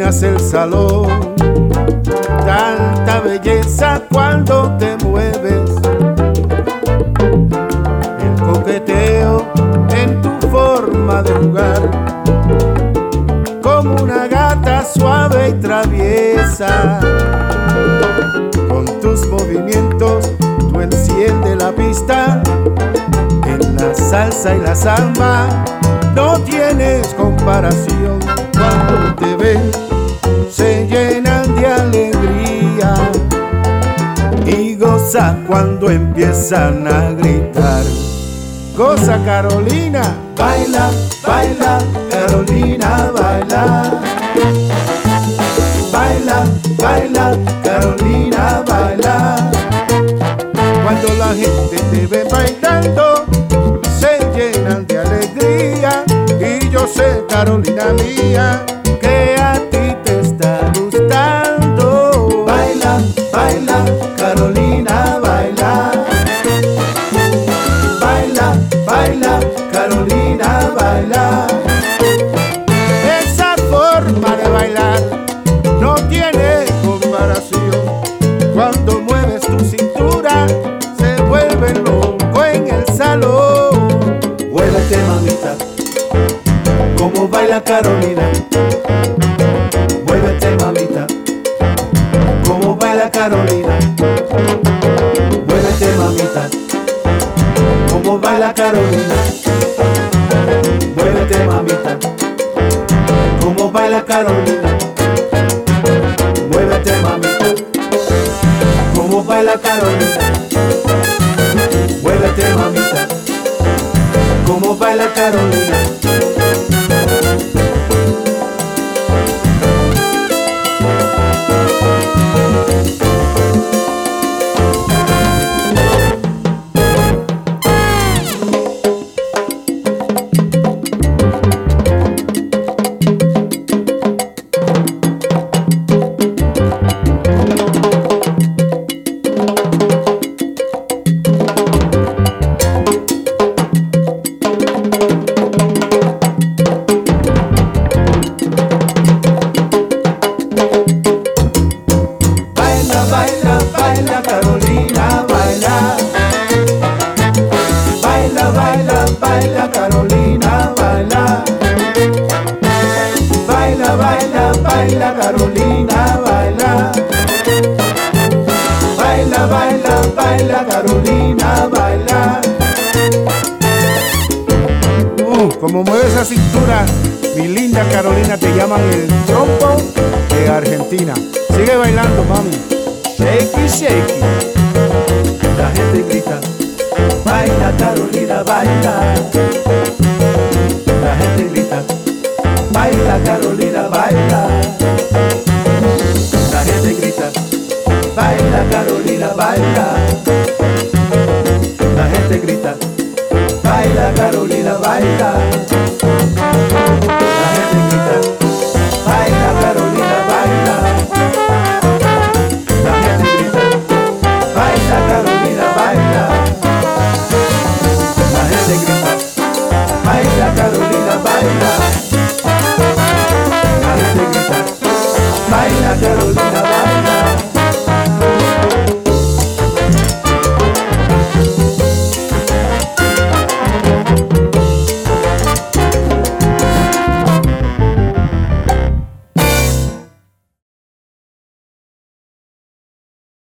llenas el salón. Tanta belleza cuando te mueves, el coqueteo en tu forma de jugar, como una gata suave y traviesa. Con tus movimientos tú enciendes la pista. En la salsa y la samba no tienes comparación. Cuando te ven se llenan de alegría y goza cuando empiezan a gritar. Goza, Carolina, baila, baila, Carolina, baila. Baila, baila, Carolina, baila. Cuando la gente te ve bailando, se llenan de alegría. Y yo sé, Carolina mía, que a ti te está gustando. Baila, baila, Carolina, baila. Baila, baila, Carolina, baila. Esa forma de bailar no tiene comparación. Cuando mueves tu cintura, se vuelve loco en el salón. Muévete, mamita, como baila Carolina. Muévete, mamita, como baila Carolina. Muévete, mamita, como baila Carolina. Muévete, mamita, como baila Carolina. Muévete, mamita, como baila Carolina. Muévete, mamita, como baila Carolina. Baila Carolina, baila. Baila, baila, baila Carolina, baila. Baila, baila, baila Carolina, baila. Baila, baila, baila Carolina, baila. Como mueve esa cintura, mi linda Carolina, te llaman el trompo de Argentina. Sigue bailando, mami. Shakey, shakey. La gente grita, baila Carolina, baila. La gente grita, baila Carolina, baila. La gente grita, baila Carolina, baila.